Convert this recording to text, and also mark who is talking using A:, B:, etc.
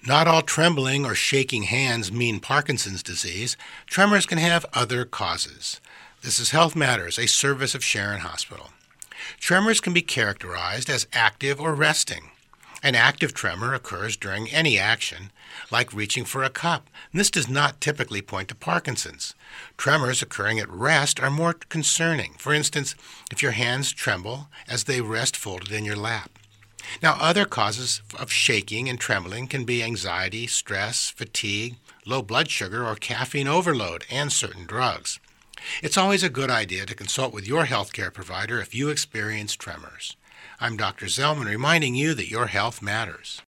A: Not all trembling or shaking hands mean Parkinson's disease. Tremors can have other causes. This is Health Matters, a service of Sharon Hospital. Tremors can be characterized as active or resting. An active tremor occurs during any action, like reaching for a cup. This does not typically point to Parkinson's. Tremors occurring at rest are more concerning. For instance, if your hands tremble as they rest folded in your lap. Now, other causes of shaking and trembling can be anxiety, stress, fatigue, low blood sugar, or caffeine overload, and certain drugs. It's always a good idea to consult with your healthcare provider if you experience tremors. I'm Dr. Zellman reminding you that your health matters.